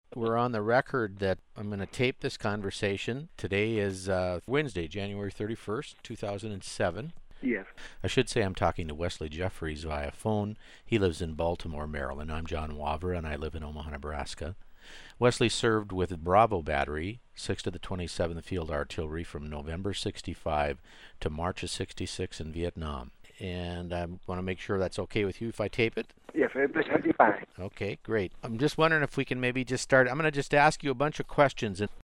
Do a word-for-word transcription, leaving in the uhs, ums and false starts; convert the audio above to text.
We're on the record that I'm going to tape this conversation. Today is uh, Wednesday, January thirty-first, two thousand seven. Yes. I should say I'm talking to Wesley Jeffries via phone. He lives in Baltimore, Maryland. I'm John Wavra, and I live in Omaha, Nebraska. Wesley served with Bravo Battery, sixth to the twenty-seventh Field Artillery, from November sixty-five to March of sixty-six in Vietnam. And I want to make sure that's okay with you if I tape it. Yes, it's perfectly fine. Okay, great. I'm just wondering if we can maybe just start. I'm going to just ask you a bunch of questions, and